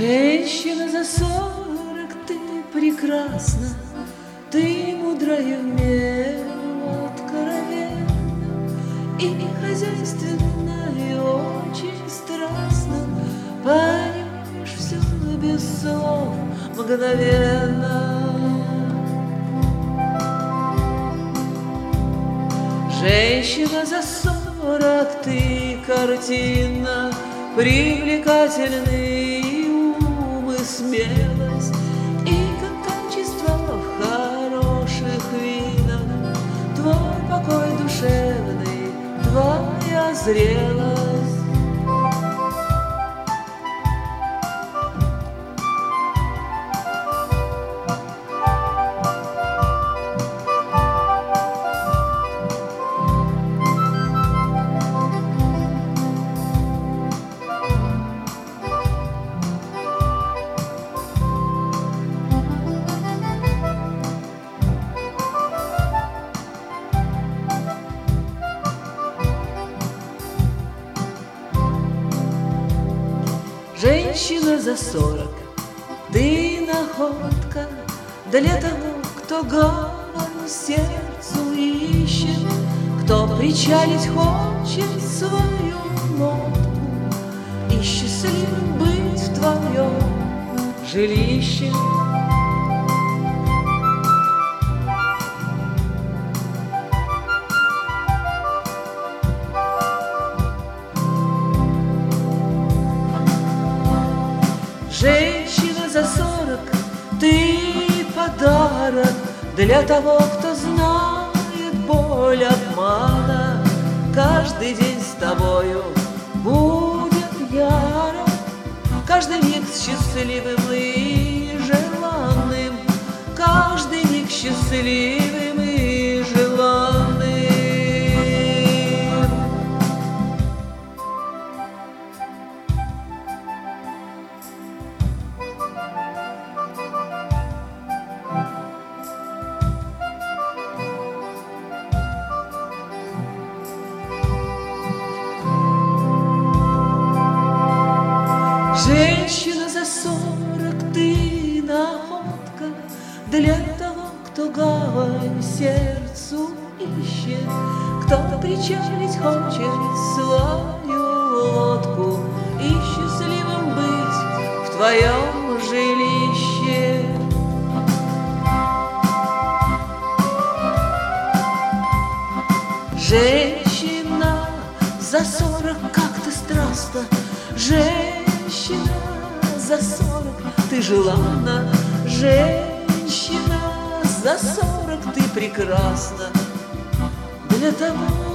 Женщина за 40, ты прекрасна, ты мудрая в меру откровенна и хозяйственна, и очень страстна. Поймешь все без слов мгновенно. Женщина за 40, ты картина, привлекательный ум и смелость, и как качество в хороших винах, твой покой душевный, твоя зрелость. Женщина за 40, ты находка для того, кто гавань сердцу ищет, кто причалить хочет свою лодку и счастливым быть в твоем жилище. Женщина за 40, ты подарок для того, кто знает боль обмана. Каждый день с тобою будет яро, каждый миг счастливым и желанным, каждый миг счастливым и желанным. Женщина за 40, ты находка для того, кто гавань сердцу ищет, кто причалить хочет свою лодку и счастливым быть в твоем жилище. Женщина за 40, как ты страстна, женщина за 40, ты желанна, женщина за 40, ты прекрасна для того,